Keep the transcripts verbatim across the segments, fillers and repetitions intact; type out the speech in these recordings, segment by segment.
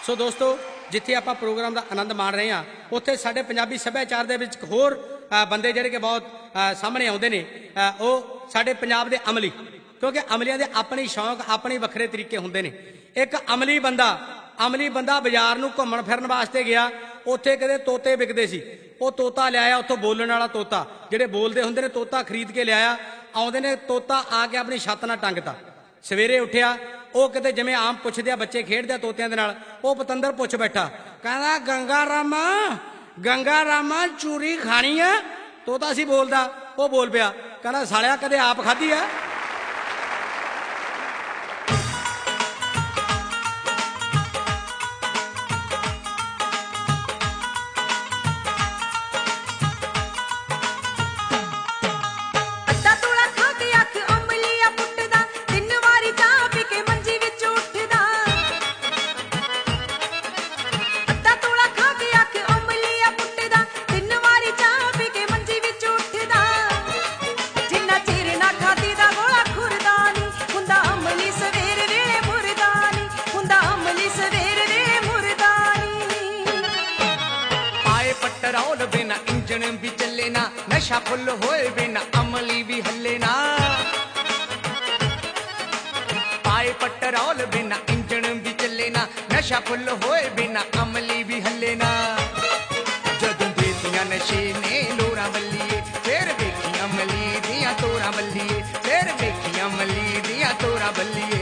सो दोस्तों जिथे आप प्रोग्राम का आनंद माण रहे हैं उत्थे साडे पंजाबी सभ्याचार दे विच होर बंदे जिहड़े कि बहुत सामने आउंदे ने वो साडे पंजाब दे अमली, क्योंकि अमलियां दे अपनी शौक अपने वखरे तरीके हुंदे ने। एक अमली बंदा अमली बंदा बाजार नूं घुम्मण फिरन वास्ते गया, उत्थे कदे तोते विकदे सी, वो तोता लिया उत्थों बोलण वाला तोता, जिहड़े बोलदे हुंदे ने तोता खरीद के लिया, आउंदे ने तोता आके अपनी छत नाल टंगता। सवेरे उठिया वो किते जिवें आम पुछदे बच्चे खेडदे तोतियां दे नाल, वो पतंदर पुछ बैठा, कहंदा गंगा रामा गंगा रामा चूरी खानी है? तोता सी बोलदा, वो बोल पिया, कहंदा सालिया कदे आप खाधी है? नशा फुल होए बिना अमली भी हल्ले ना, पाए पटरोल बिना इंजन भी चले ना, नशा फुल होए बिना अमली भी हल्ले ना। जदों देतियां नशे ने लोरा बल्लीए, फिर वेखी अमली दियां तोरा बल्लीए, फिर वेखी अमली दियां तोरा बल्लीए।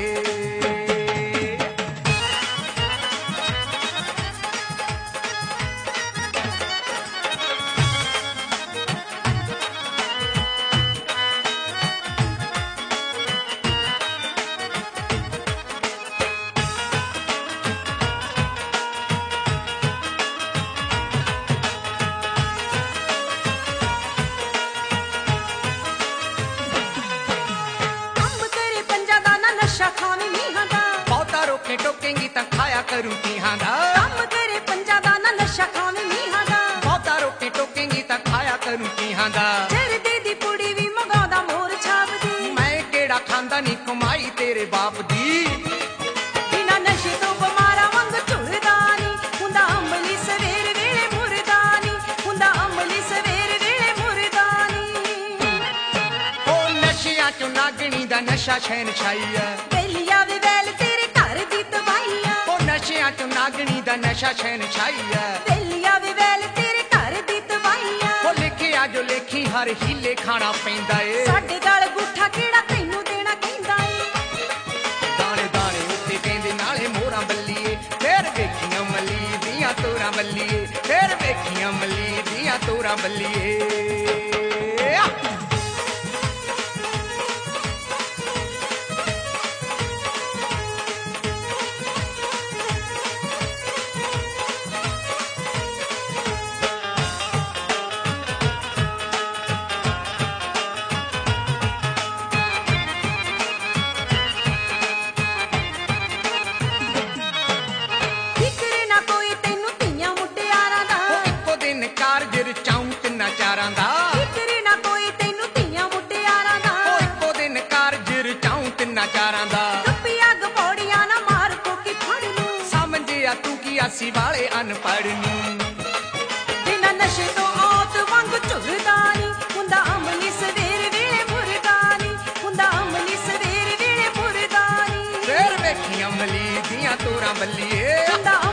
टोकेंगी ता खाया करूं तिहां दा, कम तेरे पंजा दा ना नशा खावे मीहां दा, बहुता रोके टोकेंगी ता खाया करूं तिहां दा। चरदे दी पुड़ी भी मंगादा मोर छाप दी, मैं केड़ा खांदा नी कमाई तेरे बाप दी। बिना नशे तो बमारा वांग झुरदा नी, हुंदा अमली सवेर वेले मुरदा नी, हुंदा अमली सवेर वेले मुरदा नी। ओ नशियां चों नागणी दा नशा शैन छाई है, बेलिया वे बैल तेरे घर दी तबाही है। ओ नशियां चों नागणी दा नशा शैन छाई है, बेलिया वे बैल तेरे घर दी तबाही है। ओ लिखिया जो लेखी हर हीले खाना पैंदा ए, साडे गल गुठा केड़ा तैनू देना कहंदा ए। दाने दाने उत्ते कहंदे नाले मोरा बल्लीए, फिर वेखी अमली दियां तोरा बल्लीए, फिर वेखी अमली दियां तोरा बल्लीए। सी वाले अनपढ़ नी, बिना नशे तो औत वांग झुरदा नी, हुंदा अमली सवेर वेले मुरदा नी, हुंदा अमली सवेर वेले मुरदा नी। फिर वेखी अमली दियां तोरा बल्लीए, हुंदा